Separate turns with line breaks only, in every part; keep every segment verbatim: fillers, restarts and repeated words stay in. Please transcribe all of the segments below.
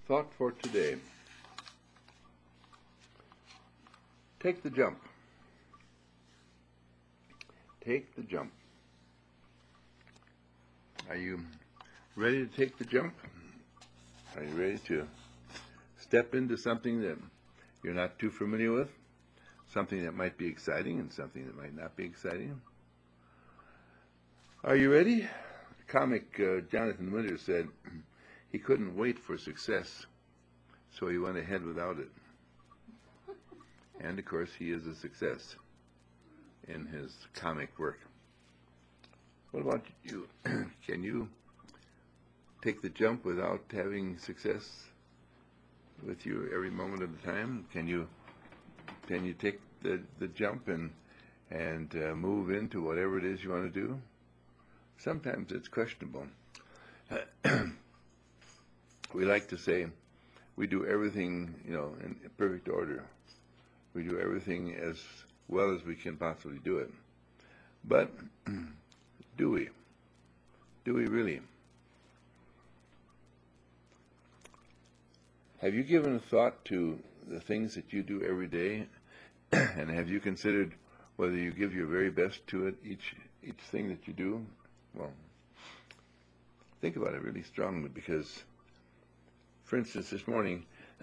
Thought for today. Take the jump. Take the jump. Are you ready to take the jump? Are you ready to step into something that you're not too familiar with? Something that might be exciting and something that might not be exciting? Are you ready? The comic uh, Jonathan Winters said he couldn't wait for success, so he went ahead without it. And of course, he is a success in his comic work. What about you? Can you take the jump without having success with you every moment of the time? Can you can you take the, the jump and and uh, move into whatever it is you want to do? Sometimes it's questionable. We like to say we do everything, you know, in perfect order. We do everything as well as we can possibly do it. But do we? Do we really? Have you given a thought to the things that you do every day? And have you considered whether you give your very best to it, each each thing that you do? Well, think about it really strongly, because, for instance, this morning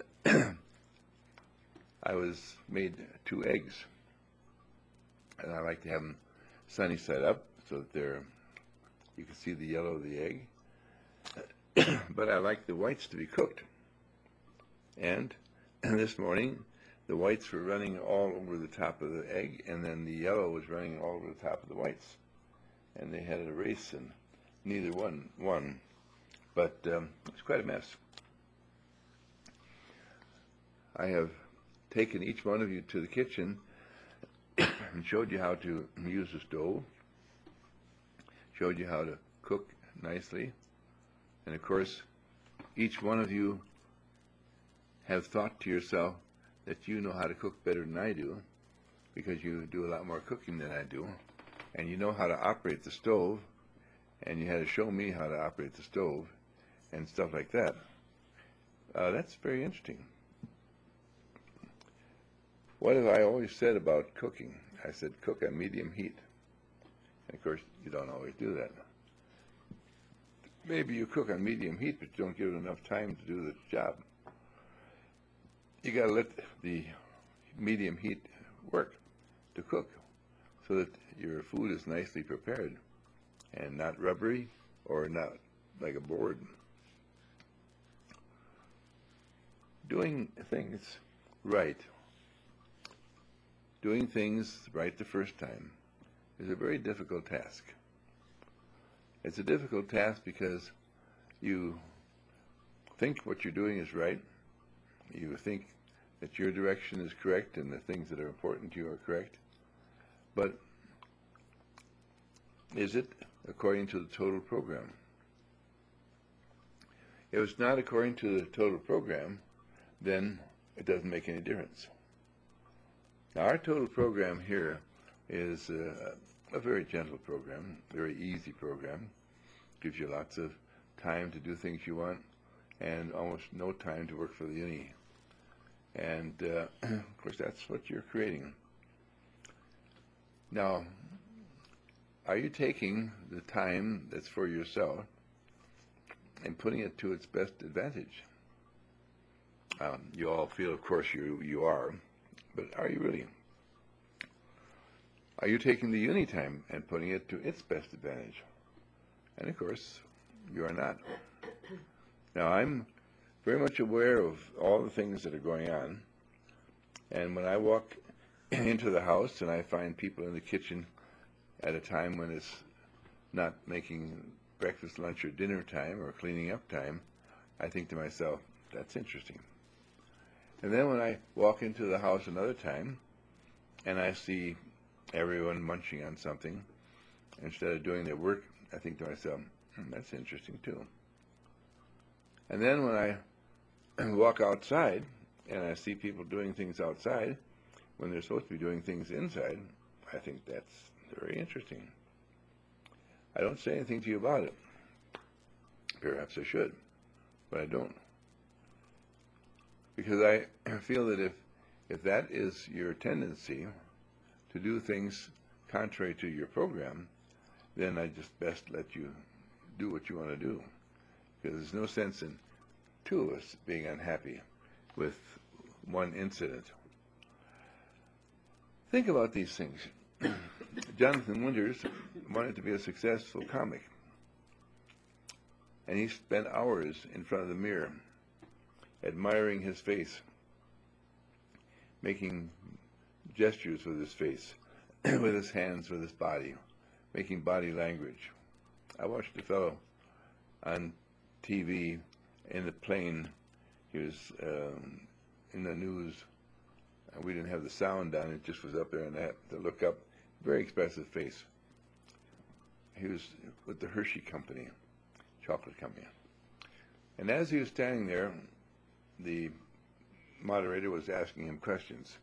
I was made two eggs, and I like to have them sunny side up so that they're you can see the yellow of the egg. But I like the whites to be cooked. And this morning, the whites were running all over the top of the egg, and then the yellow was running all over the top of the whites. And they had a race, and neither one won. But um, it's quite a mess. I have taken each one of you to the kitchen and showed you how to use the stove, showed you how to cook nicely, and of course, each one of you have thought to yourself that you know how to cook better than I do, because you do a lot more cooking than I do, and you know how to operate the stove, and you had to show me how to operate the stove, and stuff like that. Uh, that's very interesting. What have I always said about cooking? I said cook on medium heat. And of course, you don't always do that. Maybe you cook on medium heat, but you don't give it enough time to do the job. You got to let the medium heat work to cook so that your food is nicely prepared and not rubbery or not like a board. Doing things right, doing things right the first time is a very difficult task. It's a difficult task because you think what you're doing is right. You think that your direction is correct and the things that are important to you are correct. But is it according to the total program? If it's not according to the total program, then it doesn't make any difference. Now, our total program here is uh, a very gentle program, very easy program. Gives you lots of time to do things you want and almost no time to work for the uni. And, uh, of course, that's what you're creating. Now, are you taking the time that's for yourself and putting it to its best advantage? Um, you all feel, of course, you, you are, but are you really? Are you taking the uni time and putting it to its best advantage? And, of course, you are not. Now, I'm very much aware of all the things that are going on. And when I walk into the house and I find people in the kitchen at a time when it's not making breakfast, lunch, or dinner time or cleaning up time, I think to myself, that's interesting. And then when I walk into the house another time and I see everyone munching on something instead of doing their work, I think to myself, hmm, that's interesting too. And then when I walk outside and I see people doing things outside when they're supposed to be doing things inside, I think that's very interesting. I don't say anything to you about it. Perhaps I should, but I don't. because I feel that if, if that is your tendency to do things contrary to your program, then I just best let you do what you want to do. Because there's no sense in two of us being unhappy with one incident. Think about these things. Jonathan Winters wanted to be a successful comic. And he spent hours in front of the mirror, admiring his face, making gestures with his face, with his hands, with his body, making body language. I watched a fellow on T V in the plane. He was um, in the news, and we didn't have the sound on. It just was up there, and I had to look up. Very expressive face. He was with the Hershey Company, chocolate company. And as he was standing there, the moderator was asking him questions.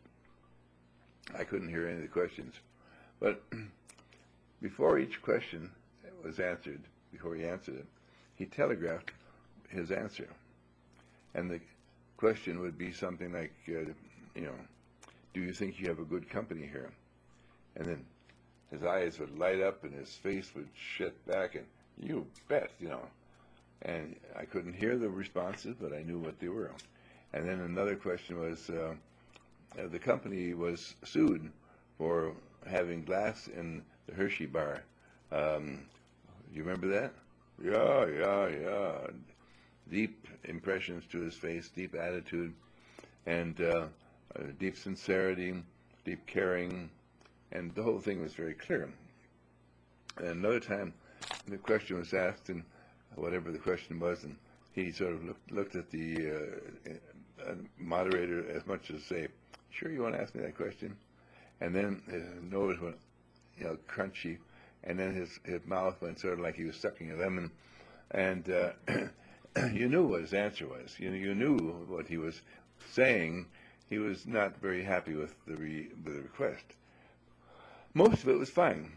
I couldn't hear any of the questions. But before each question was answered, before he answered it, he telegraphed his answer. And the question would be something like, uh, you know, do you think you have a good company here? And then his eyes would light up and his face would shut back, and you bet, you know. And I couldn't hear the responses, but I knew what they were. And then another question was, uh, uh, the company was sued for having glass in the Hershey bar. Um, you remember that? Yeah, yeah, yeah. Deep impressions to his face, deep attitude, and uh, uh, deep sincerity, deep caring, and the whole thing was very clear. And another time, the question was asked, and whatever the question was, and he sort of looked, looked at the uh, uh, moderator as much as say, "Sure, you want to ask me that question?" And then his nose went, you know, crunchy, and then his, his mouth went sort of like he was sucking a lemon, and uh, you knew what his answer was. You you knew what he was saying. He was not very happy with the re, with the request. Most of it was fine,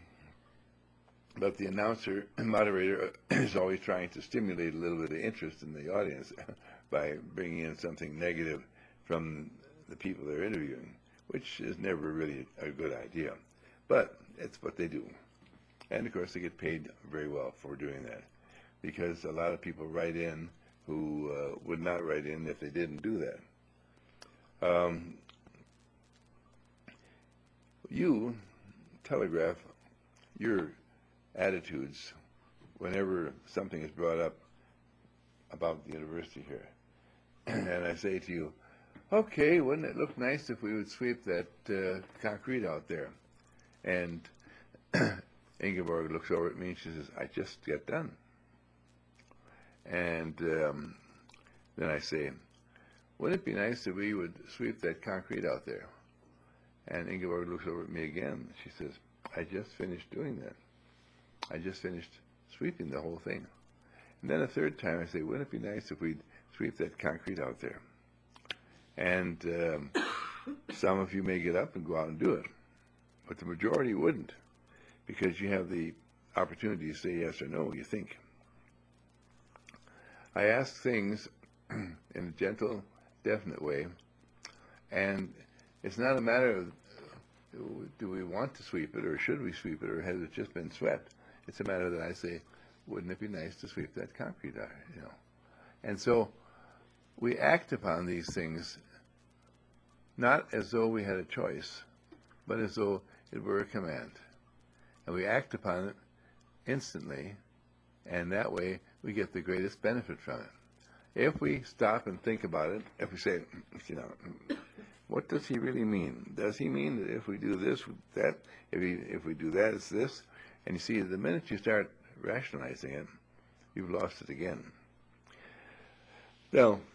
but the announcer and moderator is always trying to stimulate a little bit of interest in the audience by bringing in something negative from the people they're interviewing, which is never really a good idea. But it's what they do. And, of course, they get paid very well for doing that, because a lot of people write in who uh, would not write in if they didn't do that. Um, you telegraph your attitudes whenever something is brought up about the university here. And I say to you, okay, wouldn't it look nice if we would sweep that uh, concrete out there? And Ingeborg looks over at me and she says, I just got done. And um, then I say, wouldn't it be nice if we would sweep that concrete out there? And Ingeborg looks over at me again. She says, I just finished doing that. I just finished sweeping the whole thing. And then a third time I say, wouldn't it be nice if we'd sweep that concrete out there? And um, some of you may get up and go out and do it, but the majority wouldn't, because you have the opportunity to say yes or no, you think. I ask things in a gentle, definite way, and it's not a matter of uh, do we want to sweep it or should we sweep it or has it just been swept. It's a matter that I say, wouldn't it be nice to sweep that concrete out, you know? And so we act upon these things not as though we had a choice, but as though it were a command. And we act upon it instantly, and that way we get the greatest benefit from it. If we stop and think about it, if we say, you know, what does he really mean? Does he mean that if we do this, that, if, he, if we do that, it's this? And you see, the minute you start rationalizing it, you've lost it again. Now,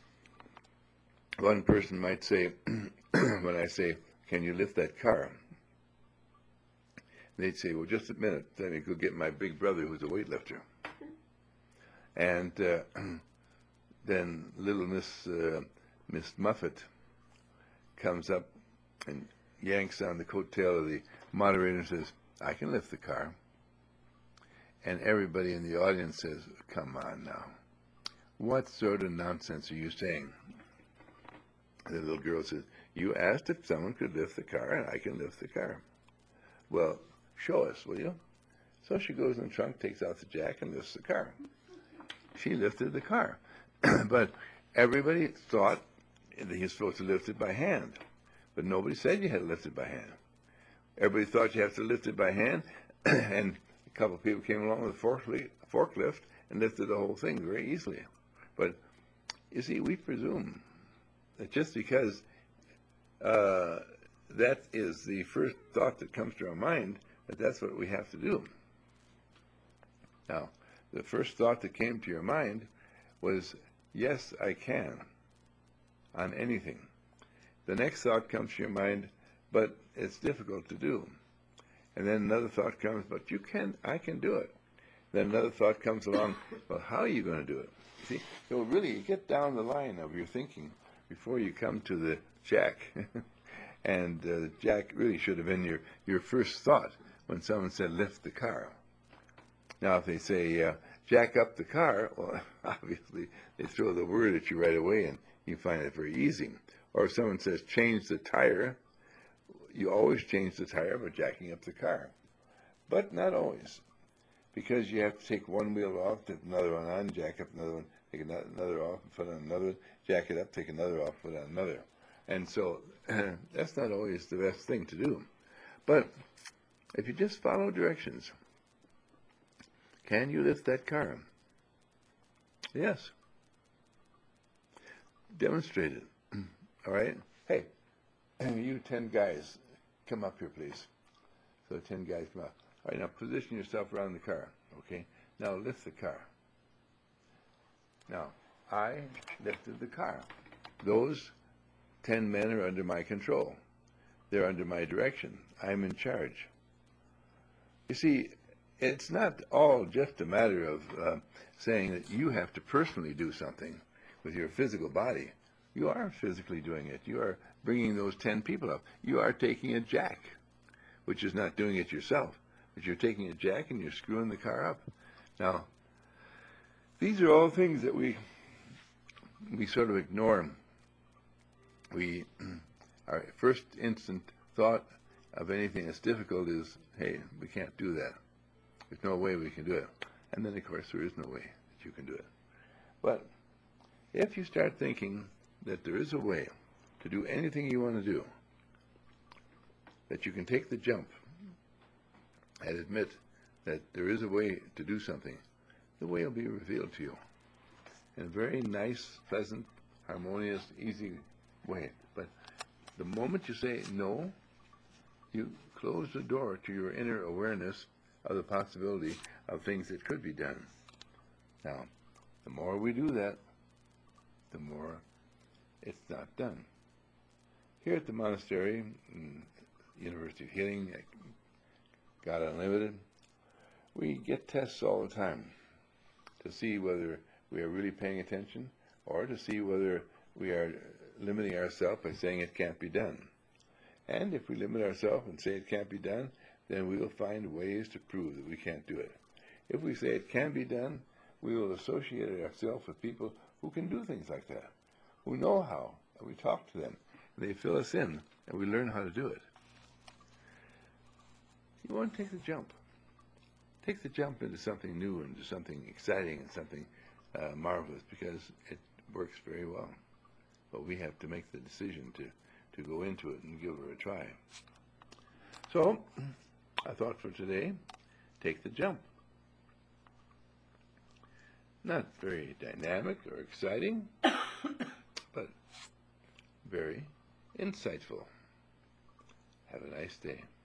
one person might say, when I say, can you lift that car? They'd say, well, just a minute, let me go get my big brother who's a weightlifter. And uh, then little Miss uh, Miss Muffet comes up and yanks on the coattail of the moderator and says, I can lift the car. And everybody in the audience says, come on now. What sort of nonsense are you saying? And the little girl says, you asked if someone could lift the car, and I can lift the car. Well, show us, will you? So she goes in the trunk, takes out the jack, and lifts the car. She lifted the car. But everybody thought that he was supposed to lift it by hand. But nobody said you had to lift it by hand. Everybody thought you have to lift it by hand, and a couple of people came along with a forklift and lifted the whole thing very easily. But, you see, we presume that just because uh, that is the first thought that comes to our mind, that that's what we have to do. Now, the first thought that came to your mind was, yes, I can, on anything. The next thought comes to your mind, but it's difficult to do. And then another thought comes, but you can, I can do it. Then another thought comes along, well, how are you going to do it? See, so really, you get down the line of your thinking before you come to the jack. And uh, jack really should have been your, your first thought when someone said, lift the car. Now, if they say, uh, jack up the car, well, obviously, they throw the word at you right away, and you find it very easy. Or if someone says, change the tire, you always change the tire by jacking up the car. But not always, because you have to take one wheel off, take another one on, jack up another one, take another off, put on another one, jack it up, take another off, put on another. And so that's not always the best thing to do. But if you just follow directions, can you lift that car? Yes. Demonstrate it. All right? Hey, you ten guys, come up here, please. So ten guys come up. All right, now position yourself around the car, okay? Now lift the car. Now, I lifted the car. Those ten men are under my control. They're under my direction. I'm in charge. You see, it's not all just a matter of uh, saying that you have to personally do something with your physical body. You are physically doing it. You are bringing those ten people up. You are taking a jack, which is not doing it yourself, but you're taking a jack and you're screwing the car up. Now, these are all things that we we sort of ignore. We, our first instant thought of anything that's difficult is, hey, we can't do that. There's no way we can do it. And then, of course, there is no way that you can do it. But if you start thinking that there is a way to do anything you want to do, that you can take the jump and admit that there is a way to do something, the way will be revealed to you in a very nice, pleasant, harmonious, easy way. But the moment you say no, you close the door to your inner awareness of the possibility of things that could be done. Now, the more we do that, the more it's not done. Here at the monastery, University of Healing, God Unlimited, we get tests all the time to see whether we are really paying attention or to see whether we are limiting ourselves by saying it can't be done. And if we limit ourselves and say it can't be done, then we will find ways to prove that we can't do it. If we say it can be done, we will associate ourselves with people who can do things like that, who know how, and we talk to them, and they fill us in, and we learn how to do it. You want to take the jump. Take the jump into something new, into something exciting, and something uh, marvelous, because it works very well. But we have to make the decision to, to go into it and give it a try. So, I thought for today, take the jump. Not very dynamic or exciting, but very insightful. Have a nice day.